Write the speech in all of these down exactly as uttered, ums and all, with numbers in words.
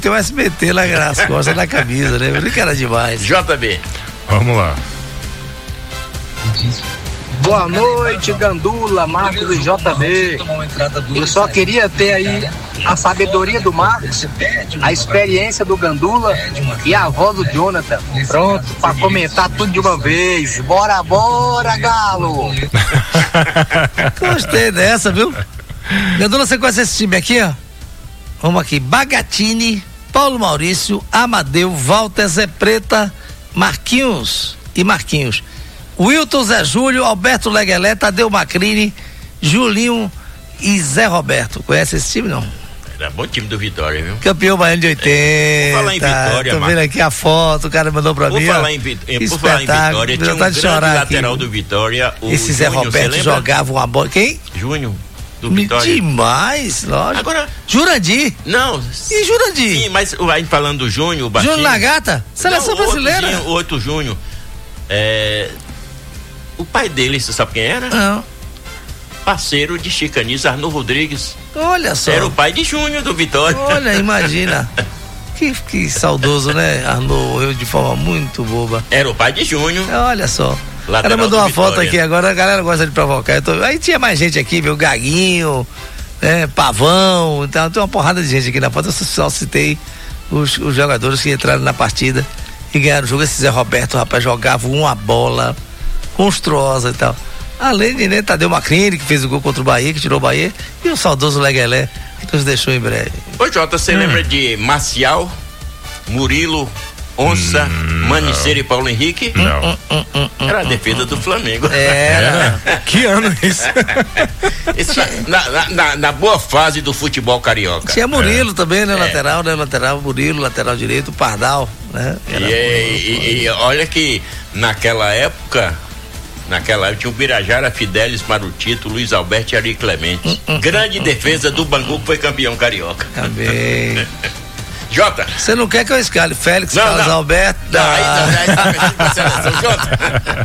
tem um S B T lá nas costas da camisa, né? Brincadeira demais. J B. Vamos lá. Boa noite, Gandula, Marcos e J B. Eu só queria ter aí a sabedoria do Marcos, a experiência do Gandula e a voz do Jonathan. Pronto, pra comentar tudo de uma vez. Bora, bora, Galo! Gostei dessa, viu? Gandula, você conhece esse time aqui, ó? Vamos aqui, Bagatini, Paulo Maurício, Amadeu, Walter, Zé Preta, Marquinhos e Marquinhos. Wilton, Zé Júlio, Alberto Leguelé, Tadeu Macrini, Julinho e Zé Roberto. Conhece esse time, não? Era bom time do Vitória, viu? Campeão baiano de oitenta. É, vou falar em Vitória, tô vendo Marcos. aqui a foto, o cara mandou pra Vou mim. Falar em, por falar em Vitória, tinha um grande lateral aqui do Vitória, o Esse Zé Júnior, Roberto jogava uma bola. Quem? Júnior, do Vitória. Demais, lógico. Agora, Jurandir. Não. E Jurandir? Sim, mas aí falando do Júnior, o Baixinho. Júnior Nagata? Seleção não, brasileira. O outro Júnior. É... O pai dele, você sabe quem era? Não. Parceiro de Chicaniz, Arnô Rodrigues. Olha só. Era o pai de Júnior do Vitória. Olha, imagina. que, que saudoso, né? Arnô morreu de forma muito boba. Era o pai de Júnior. Olha só. O cara mandou uma Vitória. foto aqui agora, a galera gosta de provocar. Eu tô... Aí tinha mais gente aqui, viu? Gaguinho, né? Pavão, então tem uma porrada de gente aqui na foto. Eu só citei os, os jogadores que entraram na partida e ganharam o jogo. Esse Zé Roberto, rapaz, jogava uma bola monstruosa e tal. Além de, né, Tadeu Macrini, que fez o gol contra o Bahia, que tirou o Bahia, e o saudoso Leguelé, que nos deixou em breve. Ô Jota, você hum. lembra de Marcial, Murilo, Onça, hum, Maniceiro e Paulo Henrique? Não. Hum, hum, hum, hum, Era a defesa hum, do Flamengo. Era. Que ano isso? isso na, na, na, na boa fase do futebol carioca. Tinha Murilo é. também, né? É. Lateral, né? Lateral, Murilo, lateral direito, Pardal, né? Era e, e, e olha que naquela época, naquela época tinha o Birajara, Fidelis, Marutito, Luiz Alberto e Ari Clemente. Hum, hum, Grande hum, defesa hum, do Bangu, que foi campeão carioca. Também. Jota. Você não quer que eu escale Félix, não, Carlos não. Alberto? Não, aí não, aí não, pra seleção, Jota.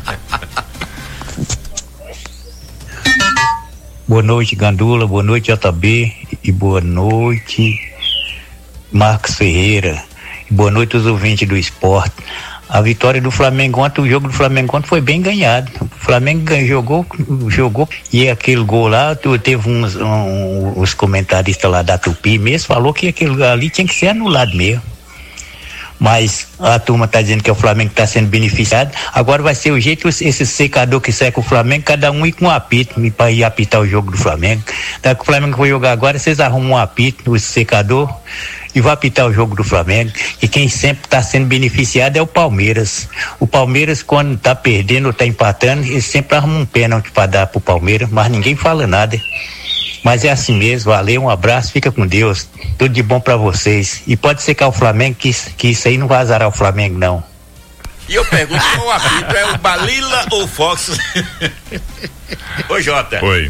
Boa noite, Gandula, boa noite, J B, e boa noite, Marcos Ferreira, e boa noite aos ouvintes do esporte. A vitória do Flamengo ontem, o jogo do Flamengo ontem foi bem ganhado. O Flamengo ganhou, jogou, jogou, e aquele gol lá, teve uns, um, uns comentaristas lá da Tupi mesmo, falou que aquele ali tinha que ser anulado mesmo. Mas a turma tá dizendo que o Flamengo tá sendo beneficiado. Agora vai ser o jeito, esse secador que seca o Flamengo, cada um ir com um apito, para ir apitar o jogo do Flamengo. Tá que o Flamengo vai jogar agora, vocês arrumam um apito, o secador, e vai apitar o jogo do Flamengo. E quem sempre está sendo beneficiado é o Palmeiras. O Palmeiras, quando está perdendo ou está empatando, ele sempre arruma um pênalti para dar pro Palmeiras, mas ninguém fala nada. Mas é assim mesmo, valeu, um abraço, fica com Deus, tudo de bom para vocês. E pode secar o Flamengo, que, que isso aí não vai azarar o Flamengo, não. E eu pergunto, qual apito, é o Balila ou o Fox? Ô Jota. Oi.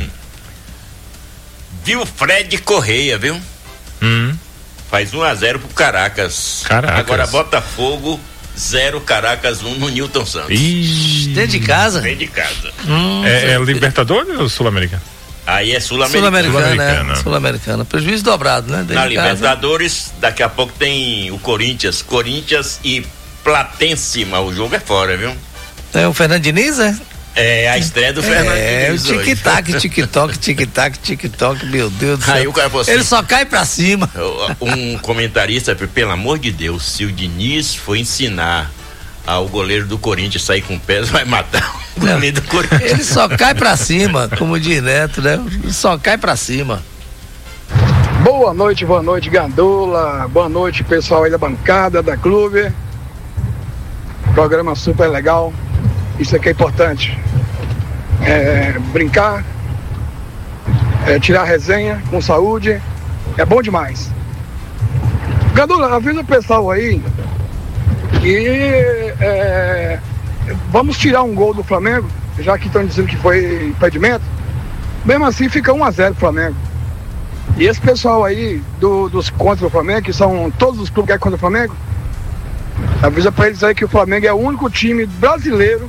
Viu Fred Correia, viu? Hum. Faz um a zero pro Caracas. Caracas. Agora Botafogo, zero, Caracas um no Newton Santos. Ih. Dentro de casa? Dentro de casa. Hum, é, é Libertadores ou Sul-Americana? Aí é Sul-Americana. Sul-Americana, é. Sul-Americana. Prejuízo dobrado, né? Dentro Na de Libertadores, casa. daqui a pouco tem o Corinthians. Corinthians e Platense, mas o jogo é fora, viu? É o Fernando Diniz, é? É a estreia do Fernando é, Diniz. É, o tic-tac, tic-toc, tic-tac, tic-toc, meu Deus do céu. Aí o cara falou assim, ele só cai pra cima. Um comentarista, pelo amor de Deus, se o Diniz for ensinar ao goleiro do Corinthians sair com pés, vai matar o goleiro do Corinthians. Ele só cai pra cima, como diz Neto, né? Ele só cai pra cima. Boa noite, boa noite, Gandula. Boa noite, pessoal aí da bancada, da clube. Programa super legal. Isso aqui é importante. É, brincar, é, tirar resenha com saúde, é bom demais. Gandula, avisa o pessoal aí que é, vamos tirar um gol do Flamengo, já que estão dizendo que foi impedimento. Mesmo assim fica um a zero pro Flamengo. E esse pessoal aí do, dos contra o Flamengo, que são todos os clubes que é contra o Flamengo, avisa pra eles aí que o Flamengo é o único time brasileiro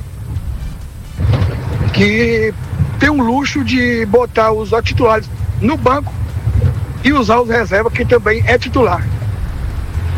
que tem um luxo de botar os titulares no banco e usar os reservas, que também é titular.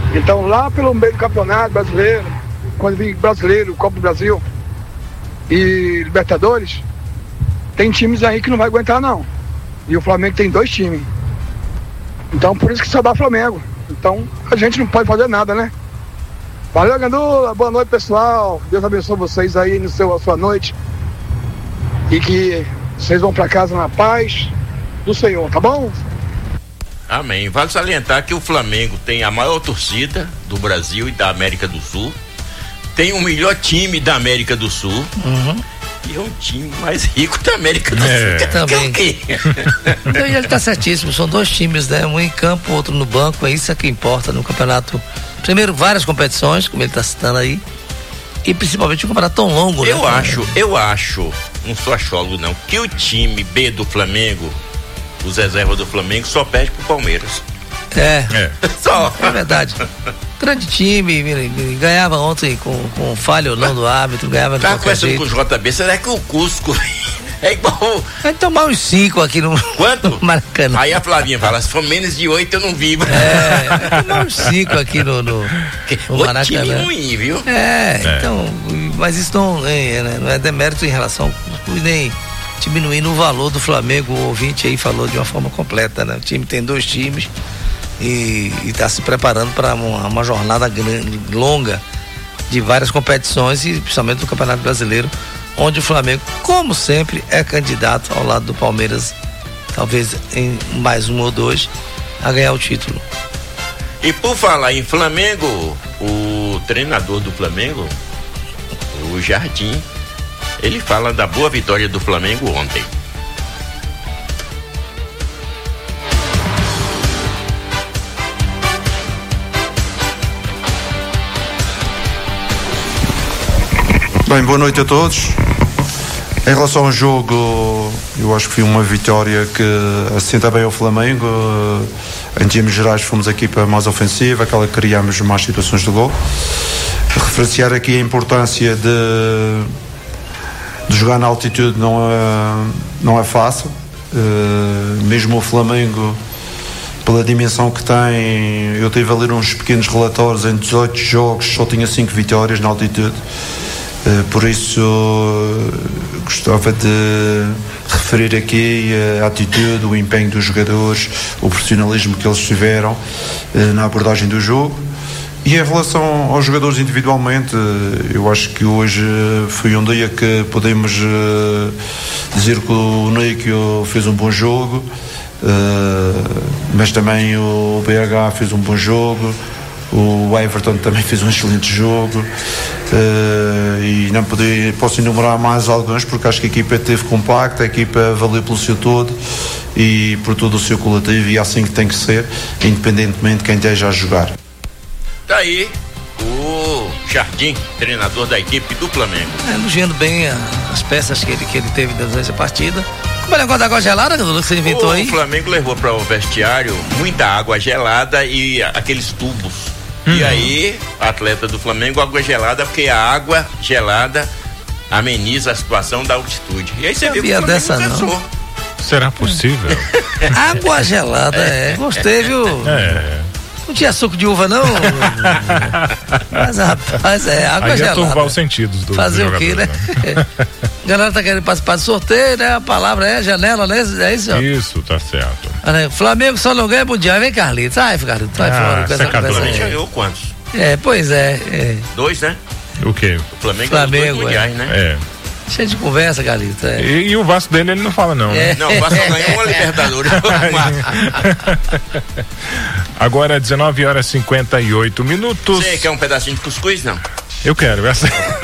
Então lá pelo meio do campeonato brasileiro, quando vem brasileiro, Copa do Brasil e Libertadores, tem times aí que não vai aguentar não. E o Flamengo tem dois times. Então por isso que só dá Flamengo. Então a gente não pode fazer nada, né? Valeu, Gandula, boa noite, pessoal. Deus abençoe vocês aí no seu, a sua noite. E que vocês vão pra casa na paz do Senhor, tá bom? Amém. Vale salientar que o Flamengo tem a maior torcida do Brasil e da América do Sul. Tem o melhor time da América do Sul. Uhum. E é um time mais rico da América do É. Sul. Também. Que é o quê? Então, e ele tá certíssimo, são dois times, né? Um em campo, outro no banco, é isso que importa no campeonato. Primeiro, várias competições, como ele tá citando aí, e principalmente um campeonato tão longo, Eu né? acho, eu acho, não sou achólogo não, que o time B do Flamengo, os reservas do Flamengo, só perde pro Palmeiras. É, É. Só. é verdade. Grande time, ganhava ontem com, com falha ou não do árbitro, ganhava de Tava qualquer conversando com jeito. o J B, será que o Cusco é igual... Vai tomar uns cinco aqui no, Quanto? no Maracanã. Aí a Flavinha fala, se for menos de oito eu não vivo. É, vai tomar uns cinco aqui no, no, no O Maracanã. time ruim, viu? É, É. então, mas isso não é, né, não é demérito em relação, nem diminuindo o valor do Flamengo. O ouvinte aí falou de uma forma completa, né? O time tem dois times e está se preparando para uma, uma jornada grande, longa de várias competições e principalmente do Campeonato Brasileiro, onde o Flamengo, como sempre, é candidato ao lado do Palmeiras, talvez em mais um ou dois, a ganhar o título. E por falar em Flamengo, o treinador do Flamengo, o Jardim, ele fala da boa vitória do Flamengo ontem. Bem, boa noite a todos. Em relação ao jogo, eu acho que foi uma vitória que assenta bem ao Flamengo. Em termos gerais, fomos a equipa mais ofensiva, aquela que criámos mais situações de gol. Referenciar aqui a importância de, de jogar na altitude não é, não é fácil. Uh, mesmo o Flamengo, pela dimensão que tem, eu tive a ler uns pequenos relatórios, em dezoito jogos só tinha cinco vitórias na altitude. Uh, por isso uh, gostava de referir aqui a atitude, o empenho dos jogadores, o profissionalismo que eles tiveram uh, na abordagem do jogo. E em relação aos jogadores individualmente, uh, eu acho que hoje foi um dia que podemos uh, dizer que o Níquel fez um bom jogo, uh, mas também o B H fez um bom jogo. O Everton também fez um excelente jogo, uh, e não poder, posso enumerar mais alguns porque acho que a equipa esteve compacta, a equipa valeu pelo seu todo e por todo o seu coletivo, e é assim que tem que ser, independentemente de quem esteja a jogar. Tá aí o Jardim, treinador da equipe do Flamengo. É, elogiando bem a, as peças que ele, que ele teve durante a partida. Como é o negócio da água gelada, que você inventou o aí? O Flamengo levou para o vestiário muita água gelada e aqueles tubos. Hum. E aí, atleta do Flamengo, água gelada, porque a água gelada ameniza a situação da altitude. E aí você viu que o Flamengo dessa cansou. não. Será possível? Água gelada, é. Gostei, viu? É. Não tinha suco de uva, não? Mas, rapaz, é água Aí gelada. Aí é turvar os sentidos do Fazer do o quê, né? né? A galera tá querendo participar do sorteio, né? A palavra é janela, né? É isso? Isso, tá certo. Flamengo só não ganha mundial. Vem, Carlitos. Ai, Carlitos, vai Ah, fora com essa O Flamengo já conversa. ganhou quantos? É, pois é, é. Dois, né? O quê? O Flamengo, Flamengo, ganhou dois mundiais, é. né? É. Cheio de conversa, Carlitos. É. E, e o Vasco dele ele não fala não, né? É. Não, o Vasco ganhou uma Libertadores. Agora dezenove horas e cinquenta e oito minutos. Você quer um pedacinho de cuscuz, não? Eu quero, essa.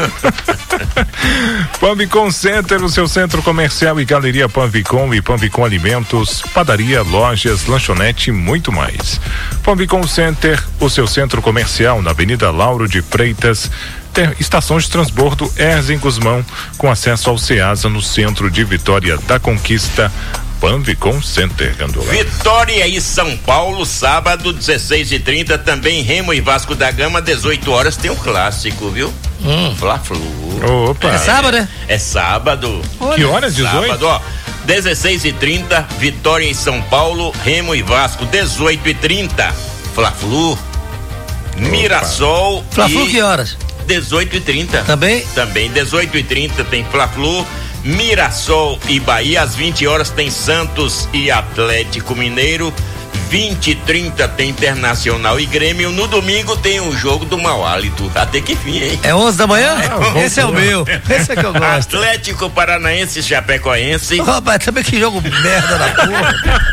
Panvicom Center, o seu centro comercial e galeria Panvicom e Panvicom Alimentos, padaria, lojas, lanchonete e muito mais. Panvicom Center, o seu centro comercial na Avenida Lauro de Freitas, estação de transbordo Erzem Guzmão, com acesso ao Ceasa no centro de Vitória da Conquista. Panvicom Center, Gandula. Vitória e São Paulo, sábado, dezesseis e trinta, também Remo e Vasco da Gama, dezoito horas, tem um clássico, viu? Hum. Fla-Flu. Opa. É sábado, né? É sábado. Que horas? dezoito? Sábado, ó. dezesseis e trinta, Vitória em São Paulo, Remo e Vasco, dezoito e trinta, Fla-Flu. Mirassol. Fla-Flu que horas? dezoito e trinta. Também? Também, dezoito e trinta tem Fla-Flu. Mirassol e Bahia, às vinte horas tem Santos e Atlético Mineiro. vinte e trinta tem Internacional e Grêmio. No domingo tem o jogo do mau hálito. Até que fim, hein? É onze da manhã? É, esse é o meu. Esse é que eu gosto. Atlético Paranaense, Chapecoense. Ô, rapaz, sabe que jogo merda da porra?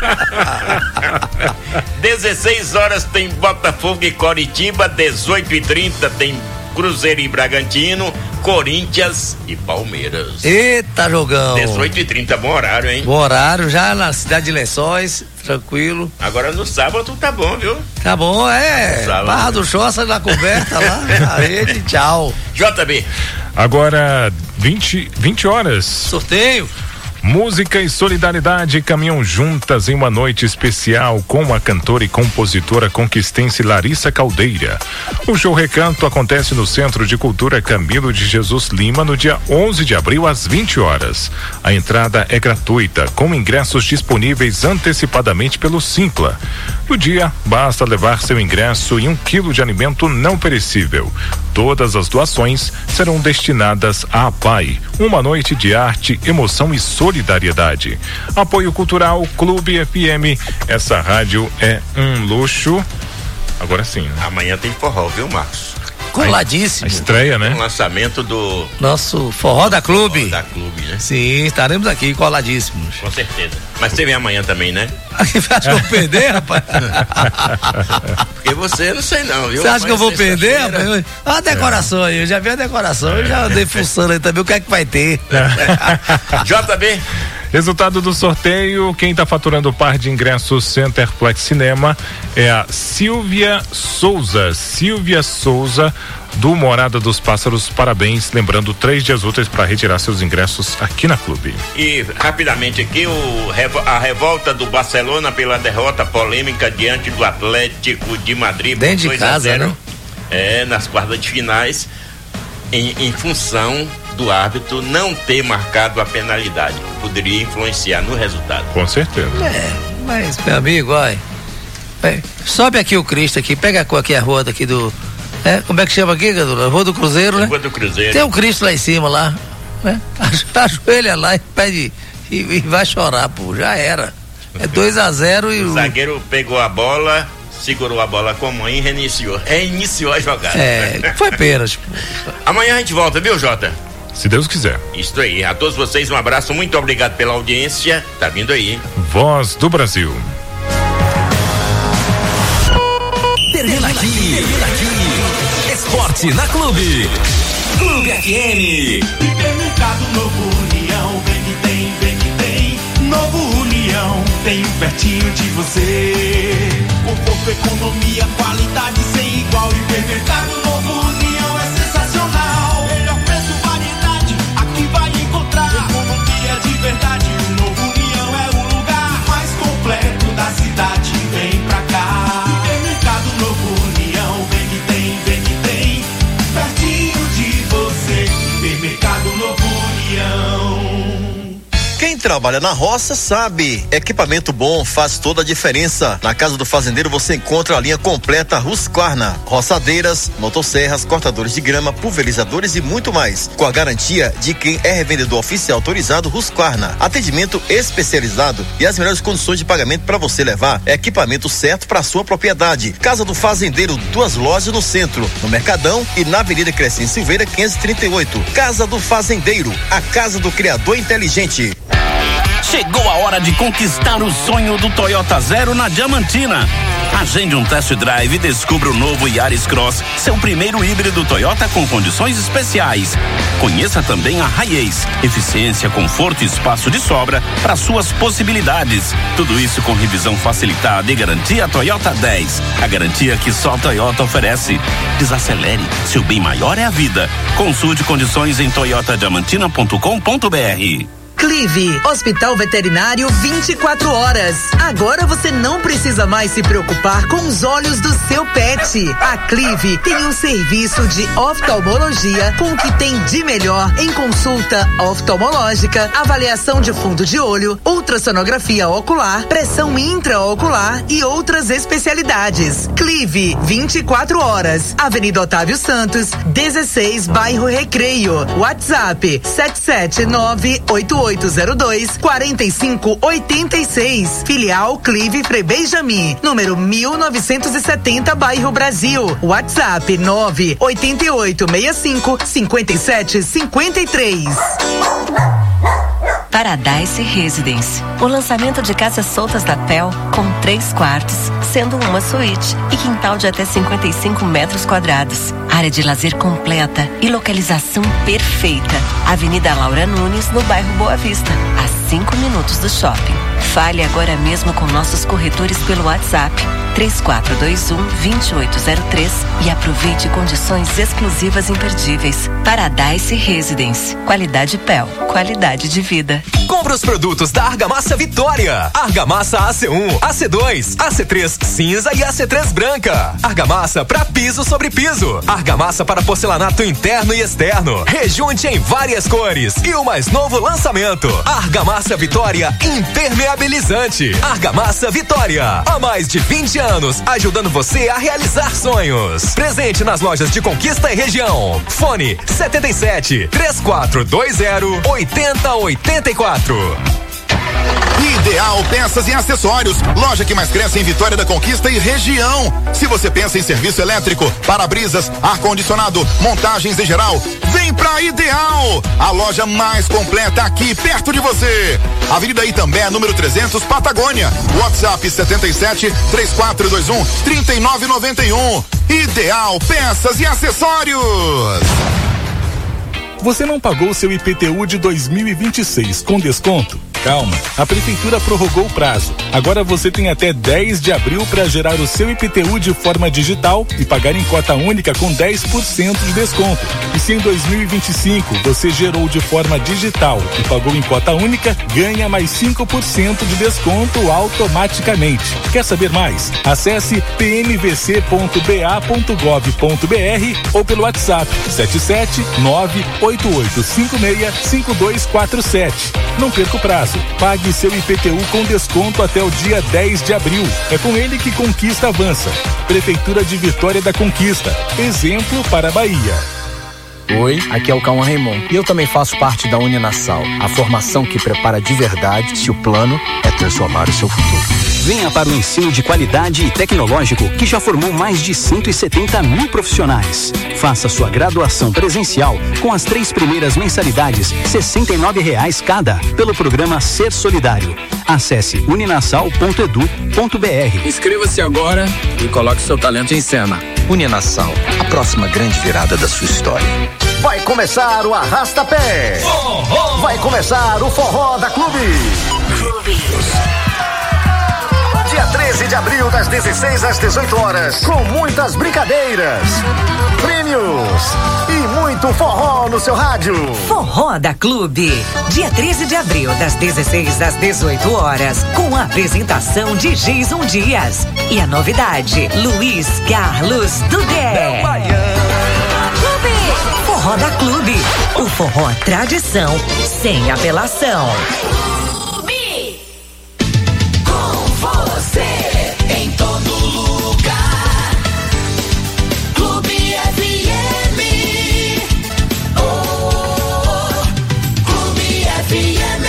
dezesseis horas tem Botafogo e Coritiba. dezoito e trinta tem Cruzeiro e Bragantino, Corinthians e Palmeiras. Eita, jogão. dezoito e trinta, bom horário, hein? Bom horário, já na cidade de Lençóis, tranquilo. Agora no sábado tá bom, viu? Tá bom, é. Sábado, Barra do Choça na coberta lá, na rede, tchau. J B. Agora, vinte, vinte horas. Sorteio. Música e solidariedade caminham juntas em uma noite especial com a cantora e compositora conquistense Larissa Caldeira. O show Recanto acontece no Centro de Cultura Camilo de Jesus Lima no dia onze de abril às vinte horas. A entrada é gratuita, com ingressos disponíveis antecipadamente pelo Simpla. No dia, basta levar seu ingresso e um quilo de alimento não perecível. Todas as doações serão destinadas à A P A I, uma noite de arte, emoção e solidariedade. Apoio Cultural Clube F M. Essa rádio é um luxo. Agora sim. Né? Amanhã tem forró, viu, Marcos? Coladíssimo. A estreia, né? O lançamento do nosso Forró da Clube. Forró da Clube, né? Sim, estaremos aqui coladíssimos. Com certeza. Mas você vem amanhã também, né? Você acha que eu vou perder, rapaz? Porque você, não sei não, viu? Você acha que eu vou perder, rapaz? Olha a decoração é. aí, eu já vi a decoração, eu já andei fuçando aí também, o que é que vai ter? J B. Resultado do sorteio, quem está faturando o par de ingressos Centerplex Cinema é a Silvia Souza. Silvia Souza, do Morada dos Pássaros, parabéns. Lembrando, três dias úteis para retirar seus ingressos aqui na Clube. E rapidamente aqui, o, a revolta do Barcelona pela derrota polêmica diante do Atlético de Madrid. Dentro de casa, né? É, nas quartas de finais, em, em função do árbitro não ter marcado a penalidade, que poderia influenciar no resultado. Com certeza. É, mas, meu amigo, olha, é, sobe aqui o Cristo aqui, pega aqui a rua daqui do, é, como é que chama aqui, Gadula? Rua do Cruzeiro, né? Rua do Cruzeiro. Tem um Cristo lá em cima, lá, né? Ajoelha lá e pede, e, e vai chorar, pô, já era. É dois a zero e o... o zagueiro pegou a bola, segurou a bola com a mão e reiniciou, reiniciou a jogada. É, foi pênalti. Amanhã a gente volta, viu, Jota? Se Deus quiser. Isso aí. A todos vocês um abraço, muito obrigado pela audiência. Tá vindo aí, hein? Voz do Brasil. Termina aqui. Termina aqui. Esporte na Clube. Clube F M. Hipermercado Novo União. Vem que tem, vem que tem. Novo União. Tem pertinho de você. Conforto, economia, qualidade sem igual. Hipermercado Novo União é sensacional. Melhor preço, variedade, aqui vai encontrar. Economia de verdade, o Novo União é o lugar mais completo da cidade. Vem pra cá. Hipermercado Novo União, vem que tem, vem que tem. Pertinho de você. Hipermercado Novo União. Quem trabalha na roça sabe, equipamento bom faz toda a diferença. Na Casa do Fazendeiro você encontra a linha completa Husqvarna, roçadeiras, motosserras, cortadores de grama, pulverizadores e muito mais, com a garantia de quem é revendedor oficial autorizado Husqvarna. Atendimento especializado e as melhores condições de pagamento para você levar equipamento certo para sua propriedade. Casa do Fazendeiro, duas lojas no centro, no Mercadão e na Avenida Crescente Silveira quinhentos e trinta e oito. Casa do Fazendeiro, a casa do criador inteligente. Chegou a hora de conquistar o sonho do Toyota Zero na Diamantina. Agende um test drive e descubra o novo Yaris Cross, seu primeiro híbrido Toyota com condições especiais. Conheça também a Hiace, eficiência, conforto e espaço de sobra para suas possibilidades. Tudo isso com revisão facilitada e garantia Toyota dez. A garantia que só a Toyota oferece. Desacelere, seu bem maior é a vida. Consulte condições em toyota diamantina ponto com ponto br. Clive, Hospital Veterinário vinte e quatro horas. Agora você não precisa mais se preocupar com os olhos do seu pet. A Clive tem um serviço de oftalmologia com o que tem de melhor em consulta oftalmológica, avaliação de fundo de olho, ultrassonografia ocular, pressão intraocular e outras especialidades. Clive, vinte e quatro horas. Avenida Otávio Santos, dezesseis, bairro Recreio. WhatsApp sete sete nove oito oito zero dois quatro cinco oito seis. Filial Clive Frei Benjamin, número mil novecentos e setenta, bairro Brasil. WhatsApp nove oito oito seis cinco cinco sete cinco três. Paradise Residence. O lançamento de casas soltas da P E L com três quartos, sendo uma suíte e quintal de até cinquenta e cinco metros quadrados. Área de lazer completa e localização perfeita. Avenida Laura Nunes, no bairro Boa Vista, a cinco minutos do shopping. Fale agora mesmo com nossos corretores pelo WhatsApp três quatro dois um, dois oito zero três e aproveite condições exclusivas imperdíveis. Paradise Residence. Qualidade P E L. Qualidade de vida. Compre os produtos da Argamassa Vitória. Argamassa A C um, A C dois, A C três cinza e A C três branca. Argamassa para piso sobre piso. Argamassa para porcelanato interno e externo. Rejunte em várias cores. E o mais novo lançamento: Argamassa Vitória Impermeabilizante. Argamassa Vitória. Há mais de vinte anos, ajudando você a realizar sonhos. Presente nas lojas de Conquista e região. Fone setenta e sete, três quatro dois zero, oitenta oitenta e quatro. Ideal Peças e Acessórios, loja que mais cresce em Vitória da Conquista e região. Se você pensa em serviço elétrico, para-brisas, ar-condicionado, montagens em geral, vem pra Ideal, a loja mais completa aqui perto de você. Avenida Itambé, número trezentos, Patagônia. WhatsApp setenta e sete, três quatro dois um, trinta e nove noventa e um. Ideal Peças e Acessórios. Você não pagou o seu I P T U de dois mil e vinte e seis com desconto? Calma, a prefeitura prorrogou o prazo. Agora você tem até dez de abril para gerar o seu I P T U de forma digital e pagar em cota única com dez por cento de desconto. E se em dois mil e vinte e cinco você gerou de forma digital e pagou em cota única, ganha mais cinco por cento de desconto automaticamente. Quer saber mais? Acesse p m v c ponto b a ponto gov ponto b r ou pelo WhatsApp sete sete nove oito oito cinco seis cinco dois quatro sete. Não perca o prazo. Pague seu I P T U com desconto até o dia dez de abril. É com ele que Conquista avança. Prefeitura de Vitória da Conquista. Exemplo para a Bahia. Oi, aqui é o Cauã Raymond e eu também faço parte da Uninasal, a formação que prepara de verdade se o plano é transformar o seu futuro. Venha para o ensino de qualidade e tecnológico que já formou mais de cento e setenta mil profissionais. Faça sua graduação presencial com as três primeiras mensalidades, sessenta e nove reais cada, pelo programa Ser Solidário. Acesse uninasal ponto edu ponto b r. Inscreva-se agora e coloque seu talento em cena. Uninasal, a próxima grande virada da sua história. Vai começar o Arrasta-Pé. Forró. Vai começar o Forró da Clube. Clube. Dia treze de abril, das dezesseis às dezoito horas, com muitas brincadeiras, prêmios e muito forró no seu rádio. Forró da Clube. Dia treze de abril, das dezesseis às dezoito horas, com a apresentação de Jason Dias. E a novidade, Luiz Carlos Dudé. Forró da Clube. O forró tradição, sem apelação. Em todo lugar, Clube F M. Oh, Clube F M.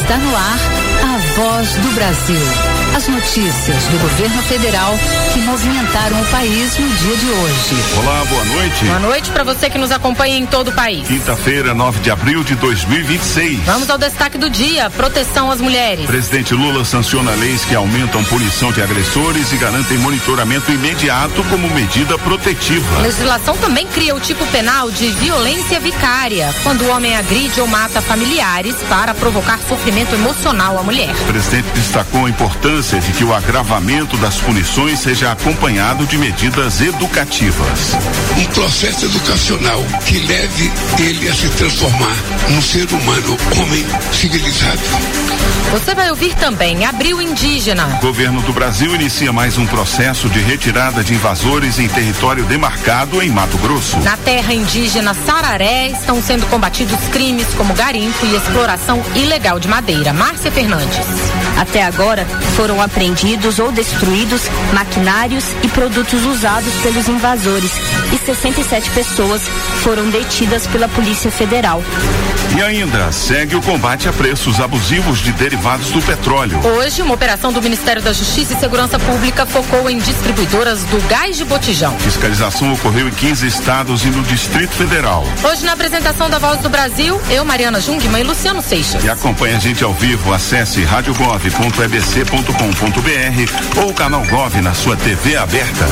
Está no ar a Voz do Brasil. As notícias do governo federal que movimentaram o país no dia de hoje. Olá, boa noite. Boa noite para você que nos acompanha em todo o país. Quinta-feira, nove de abril de dois mil e vinte e seis. Vamos ao destaque do dia: proteção às mulheres. Presidente Lula sanciona leis que aumentam punição de agressores e garantem monitoramento imediato como medida protetiva. A legislação também cria o tipo penal de violência vicária, quando o homem agride ou mata familiares para provocar sofrimento emocional à mulher. O presidente destacou a importância de que o agravamento das punições seja acompanhado de medidas educativas. Um processo educacional que leve ele a se transformar num ser humano, homem civilizado. Você vai ouvir também Abril Indígena. O governo do Brasil inicia mais um processo de retirada de invasores em território demarcado em Mato Grosso. Na terra indígena Sararé estão sendo combatidos crimes como garimpo e exploração ilegal de madeira. Márcia Fernandes. Até agora foram apreendidos ou destruídos maquinários e produtos usados pelos invasores e sessenta e sete pessoas foram detidas pela Polícia Federal. E ainda segue o combate a preços abusivos de derivados do petróleo. Hoje, uma operação do Ministério da Justiça e Segurança Pública focou em distribuidoras do gás de botijão. Fiscalização ocorreu em quinze estados e no Distrito Federal. Hoje, na apresentação da Voz do Brasil, eu, Mariana Jungmann e Luciano Seixas. E acompanhe a gente ao vivo, acesse rádio gov ponto e b c ponto com ponto b r ou o canal Gov na sua T V aberta.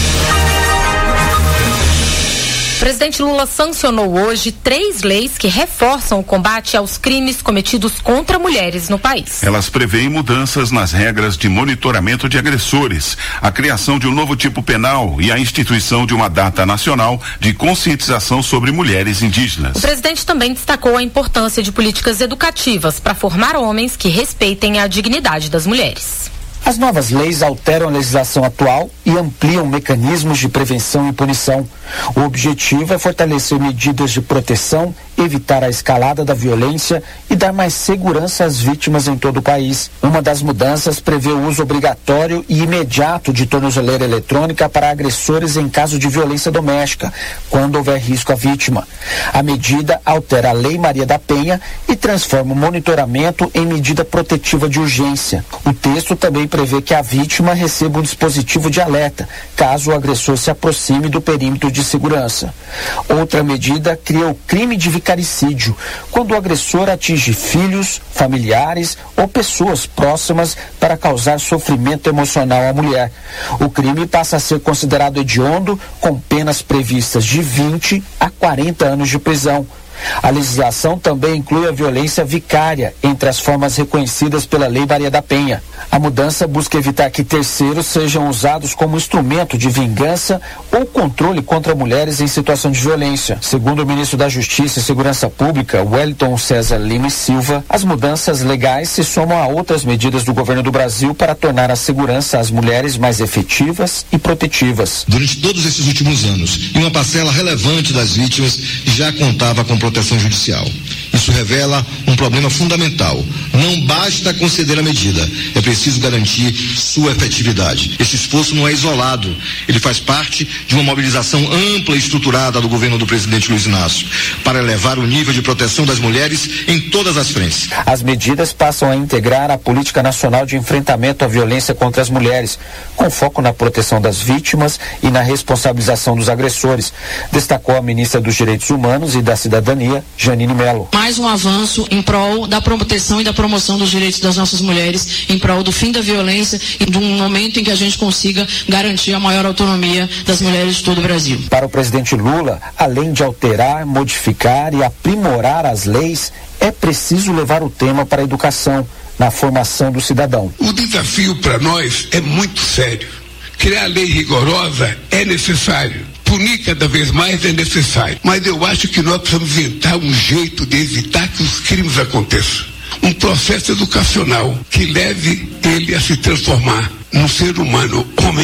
O presidente Lula sancionou hoje três leis que reforçam o combate aos crimes cometidos contra mulheres no país. Elas prevêem mudanças nas regras de monitoramento de agressores, a criação de um novo tipo penal e a instituição de uma data nacional de conscientização sobre mulheres indígenas. O presidente também destacou a importância de políticas educativas para formar homens que respeitem a dignidade das mulheres. As novas leis alteram a legislação atual e ampliam mecanismos de prevenção e punição. O objetivo é fortalecer medidas de proteção, evitar a escalada da violência e dar mais segurança às vítimas em todo o país. Uma das mudanças prevê o uso obrigatório e imediato de tornozeleira eletrônica para agressores em caso de violência doméstica, quando houver risco à vítima. A medida altera a Lei Maria da Penha e transforma o monitoramento em medida protetiva de urgência. O texto também prevê que a vítima receba um dispositivo de alerta, caso o agressor se aproxime do perímetro de segurança. Outra medida cria o crime de vicaricídio, quando o agressor atinge filhos, familiares ou pessoas próximas para causar sofrimento emocional à mulher. O crime passa a ser considerado hediondo, com penas previstas de vinte a quarenta anos de prisão. A legislação também inclui a violência vicária entre as formas reconhecidas pela Lei Maria da Penha. A mudança busca evitar que terceiros sejam usados como instrumento de vingança ou controle contra mulheres em situação de violência. Segundo o ministro da Justiça e Segurança Pública, Wellington César Lima e Silva, as mudanças legais se somam a outras medidas do governo do Brasil para tornar a segurança às mulheres mais efetivas e protetivas. Durante todos esses últimos anos, uma parcela relevante das vítimas já contava com proteção judicial. Isso revela um problema fundamental. Não basta conceder a medida, é preciso garantir sua efetividade. Esse esforço não é isolado, ele faz parte de uma mobilização ampla e estruturada do governo do presidente Luiz Inácio para elevar o nível de proteção das mulheres em todas as frentes. As medidas passam a integrar a Política Nacional de Enfrentamento à Violência contra as Mulheres, com foco na proteção das vítimas e na responsabilização dos agressores, destacou a ministra dos Direitos Humanos e da Cidadania, Janine Mello. Mais um avanço em prol da proteção e da promoção dos direitos das nossas mulheres, em prol do fim da violência e de um momento em que a gente consiga garantir a maior autonomia das mulheres de todo o Brasil. Para o presidente Lula, além de alterar, modificar e aprimorar as leis, é preciso levar o tema para a educação, na formação do cidadão. O desafio para nós é muito sério. Criar lei rigorosa é necessário. Punir cada vez mais é necessário. Mas eu acho que nós precisamos inventar um jeito de evitar que os crimes aconteçam. Um processo educacional que leve ele a se transformar num ser humano, homem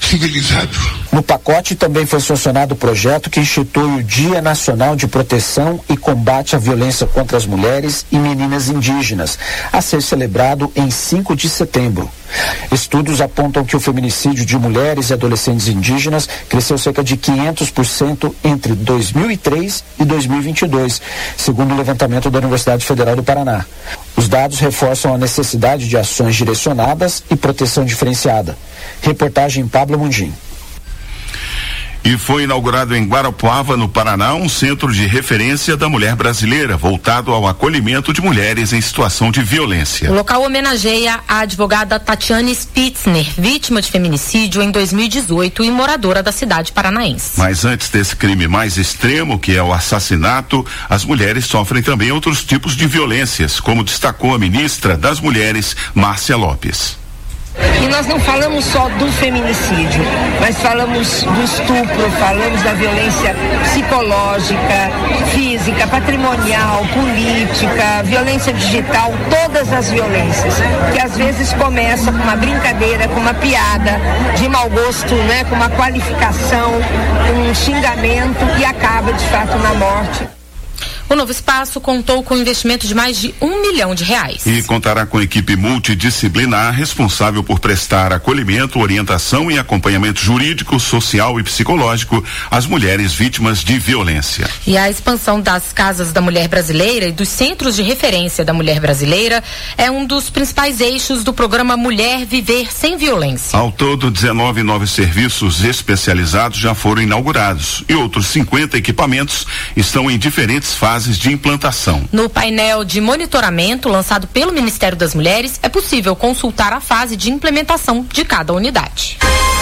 civilizado. No pacote também foi sancionado o projeto que institui o Dia Nacional de Proteção e Combate à Violência contra as Mulheres e Meninas Indígenas, a ser celebrado em cinco de setembro. Estudos apontam que o feminicídio de mulheres e adolescentes indígenas cresceu cerca de quinhentos por cento entre dois mil e três e dois mil e vinte e dois, segundo o levantamento da Universidade Federal do Paraná. Os dados reforçam a necessidade de ações direcionadas e proteção diferenciada. Reportagem Pablo Mundim. E foi inaugurado em Guarapuava, no Paraná, um centro de referência da mulher brasileira, voltado ao acolhimento de mulheres em situação de violência. O local homenageia a advogada Tatiane Spitzner, vítima de feminicídio em dois mil e dezoito e moradora da cidade paranaense. Mas antes desse crime mais extremo, que é o assassinato, as mulheres sofrem também outros tipos de violências, como destacou a ministra das Mulheres, Márcia Lopes. E nós não falamos só do feminicídio, mas falamos do estupro, falamos da violência psicológica, física, patrimonial, política, violência digital, todas as violências, que às vezes começa com uma brincadeira, com uma piada de mau gosto, né, com uma qualificação, com um xingamento e acaba de fato na morte. O novo espaço contou com investimento de mais de um milhão de reais. E contará com equipe multidisciplinar responsável por prestar acolhimento, orientação e acompanhamento jurídico, social e psicológico às mulheres vítimas de violência. E a expansão das casas da mulher brasileira e dos centros de referência da mulher brasileira é um dos principais eixos do programa Mulher Viver Sem Violência. Ao todo, dezenove novos serviços especializados já foram inaugurados e outros cinquenta equipamentos estão em diferentes fases de implantação. No painel de monitoramento lançado pelo Ministério das Mulheres, é possível consultar a fase de implementação de cada unidade.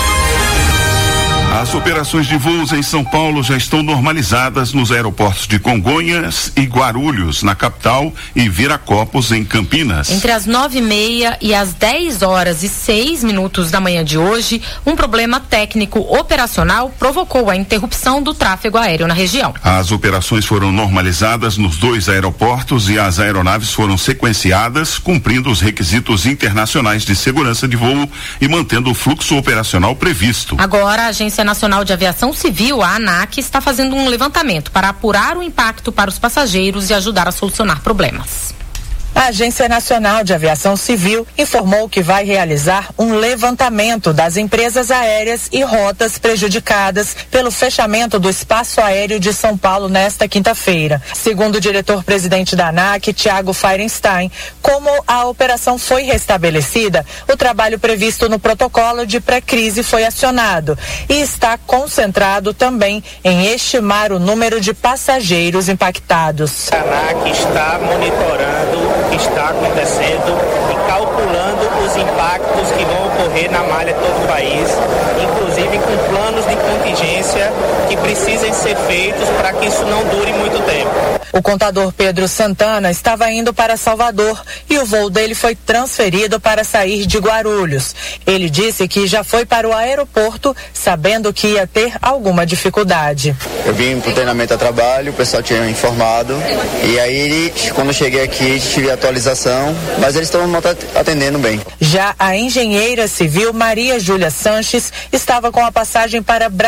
As operações de voos em São Paulo já estão normalizadas nos aeroportos de Congonhas e Guarulhos, na capital, e Viracopos, em Campinas. Entre as nove e meia e as dez horas e seis minutos da manhã de hoje, um problema técnico operacional provocou a interrupção do tráfego aéreo na região. As operações foram normalizadas nos dois aeroportos e as aeronaves foram sequenciadas, cumprindo os requisitos internacionais de segurança de voo e mantendo o fluxo operacional previsto. Agora, a Agência Nacional de Aviação Civil, a ANAC, está fazendo um levantamento para apurar o impacto para os passageiros e ajudar a solucionar problemas. A Agência Nacional de Aviação Civil informou que vai realizar um levantamento das empresas aéreas e rotas prejudicadas pelo fechamento do espaço aéreo de São Paulo nesta quinta-feira. Segundo o diretor-presidente da ANAC, Tiago Feirenstein, como a operação foi restabelecida, o trabalho previsto no protocolo de pré-crise foi acionado e está concentrado também em estimar o número de passageiros impactados. A ANAC está monitorando o que está acontecendo e calculando os impactos que vão ocorrer na malha de todo o país, inclusive com planos de contingência que precisem ser feitos para que isso não dure muito tempo. O contador Pedro Santana estava indo para Salvador e o voo dele foi transferido para sair de Guarulhos. Ele disse que já foi para o aeroporto sabendo que ia ter alguma dificuldade. Eu vim para o treinamento a trabalho, o pessoal tinha informado e aí quando eu cheguei aqui tive atualização, mas eles estão atendendo bem. Já a engenheira civil Maria Júlia Sanches estava com a passagem para Brasília